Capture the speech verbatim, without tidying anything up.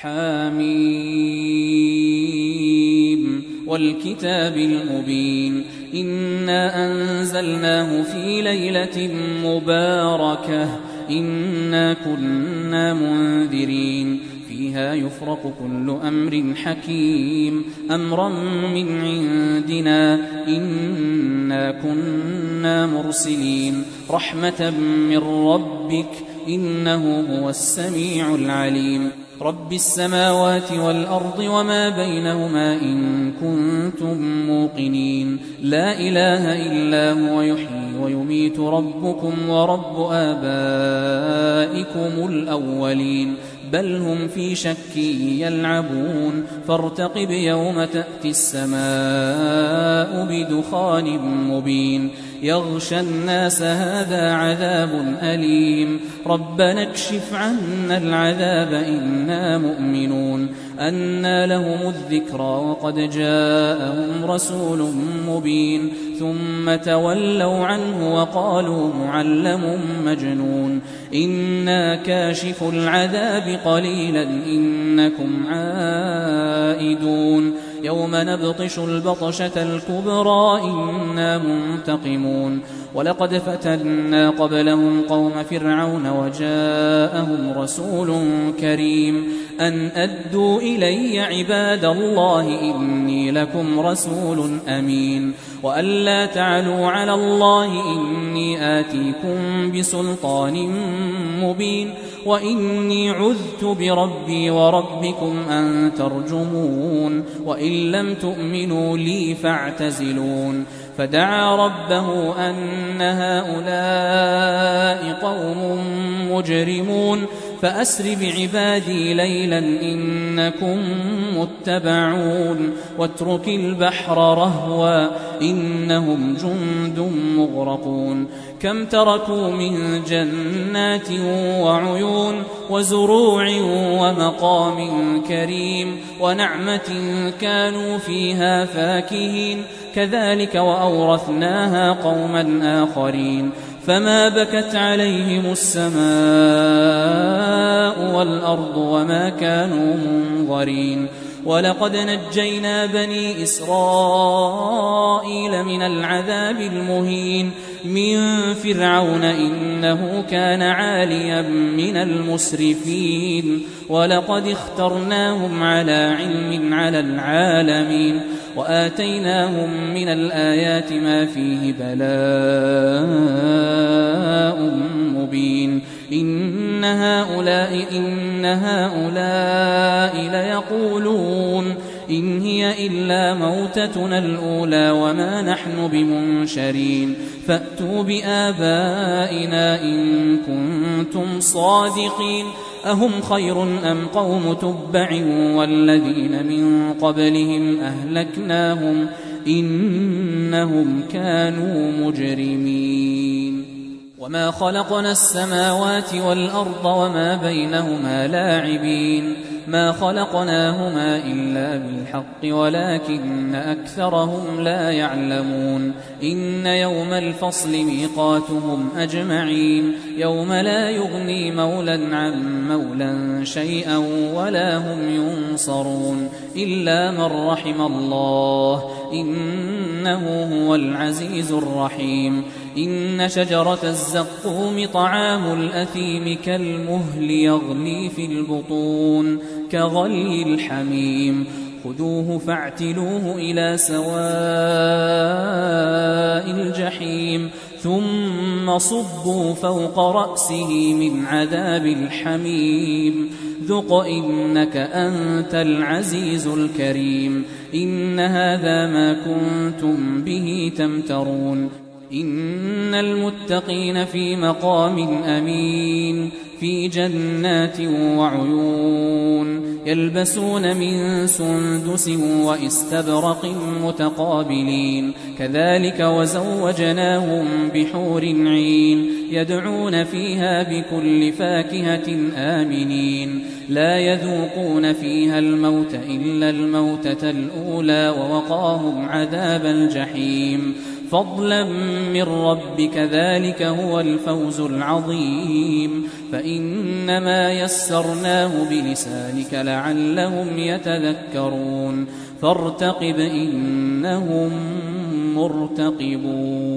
حميم والكتاب المبين إنا أنزلناه في ليلة مباركة إنا كنا منذرين فيها يفرق كل أمر حكيم أمرا من عندنا إنا كنا مرسلين رحمة من ربك إنه هو السميع العليم رب السماوات والأرض وما بينهما إن كنتم موقنين لا إله إلا هو يحيي ويميت ربكم ورب آبائكم الأولين بل هم في شك يلعبون فارتقب يوم تأتي السماء بدخان مبين يغشى الناس هذا عذاب أليم ربنا اكشف عنا العذاب إنا مؤمنون أنى لهم الذكرى وقد جاءهم رسول مبين ثم تولوا عنه وقالوا معلم مجنون إنا كاشف العذاب قليلا إنكم عائدون يوم نبطش البطشة الكبرى إنا منتقمون ولقد فتنا قبلهم قوم فرعون وجاءهم رسول كريم أن أدوا إلي عباد الله إني لكم رسول أمين وأن لا تعلوا على الله إني آتيكم بسلطان مبين وإني عذت بربي وربكم أن ترجمون وإن لم تؤمنوا لي فاعتزلون فدعا ربه أن هؤلاء قوم مجرمون فأسر بعبادي ليلا إنكم متبعون واترك البحر رهوا إنهم جند مغرقون كم تركوا من جنات وعيون وزروع ومقام كريم ونعمة كانوا فيها فاكهين كذلك وأورثناها قوما آخرين فما بكت عليهم السماء والأرض وما كانوا منظرين ولقد نجينا بني إسرائيل من العذاب المهين من فرعون إنه كان عاليا من المسرفين ولقد اخترناهم على علم على العالمين وآتيناهم من الآيات ما فيه بلاء مبين إن هؤلاء إن هؤلاء ليقولون إن هي إلا موتتنا الأولى وما نحن بمنشرين فأتوا بآبائنا إن كنتم صادقين أهم خير أم قوم تبع والذين من قبلهم أهلكناهم إنهم كانوا مجرمين وما خلقنا السماوات والأرض وما بينهما لاعبين ما خلقناهما إلا بالحق ولكن أكثرهم لا يعلمون إن يوم الفصل ميقاتهم أجمعين يوم لا يغني مولا عن مولا شيئا ولا هم ينصرون إلا من رحم الله إنه هو العزيز الرحيم إن شجرة الزقوم طعام الأثيم كالمهل يغلي في البطون كغلي الحميم خذوه فاعتلوه إلى سواء الجحيم ثم صبوا فوق رأسه من عذاب الحميم ذق إنك أنت العزيز الكريم إن هذا ما كنتم به تمترون إن المتقين في مقام أمين في جنات وعيون يلبسون من سندس وإستبرق متقابلين كذلك وزوجناهم بحور عين يدعون فيها بكل فاكهة آمنين لا يذوقون فيها الموت إلا الموتة الأولى ووقاهم عذاب الجحيم فضلا من ربك ذلك هو الفوز العظيم فإنما يسرناه بلسانك لعلهم يتذكرون فارتقب إنهم مرتقبون